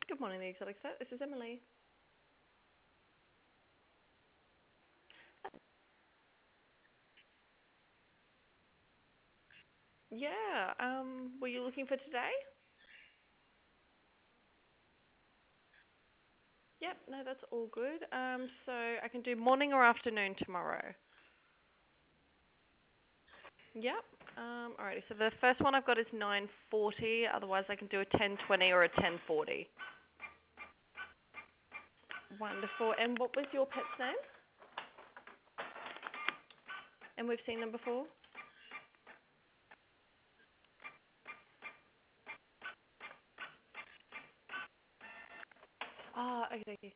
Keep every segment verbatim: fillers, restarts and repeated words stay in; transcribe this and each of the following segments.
Good morning, the Exotic Set. This is Emily. Yeah, um, were you looking for today? Yep, no, that's all good. Um, so I can do morning or afternoon tomorrow. Yep. Um, alrighty. So the first one I've got is nine forty. Otherwise, I can do a ten twenty or a ten forty. Wonderful. And what was your pet's name? And we've seen them before. Ah, okay, okay.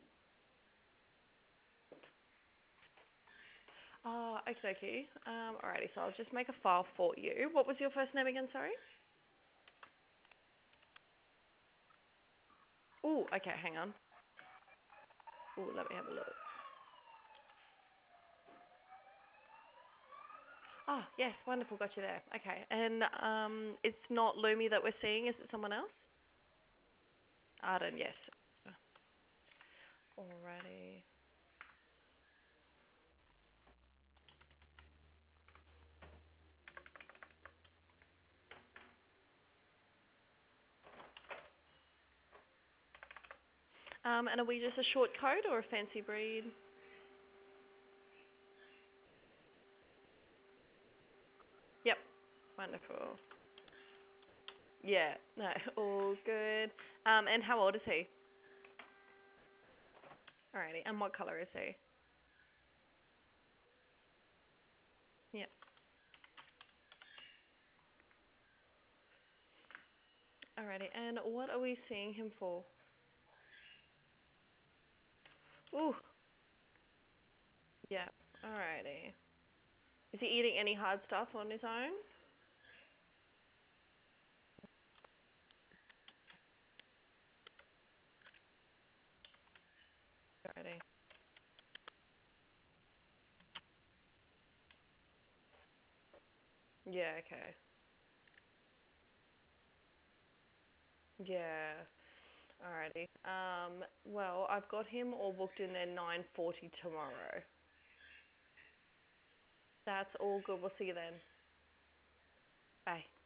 Ah, okay, okay. Um, alrighty. So I'll just make a file for you. What was your first name again? Sorry. Oh, okay. Hang on. Oh, let me have a look. Oh, yes, wonderful. Got you there. Okay. And um, it's not Lumi that we're seeing. Is it someone else? Arden, yes. Alrighty. Um, and are we just a short coat or a fancy breed? Yep. Wonderful. Yeah. No, all good. Um, and how old is he? Alrighty. And what colour is he? Yep. Alrighty. And what are we seeing him for? Ooh. Yeah. Alrighty. Is he eating any hard stuff on his own? Alrighty. Yeah. Okay. Yeah. Alrighty. Um, well, I've got him all booked in there nine forty tomorrow. That's all good. We'll see you then. Bye.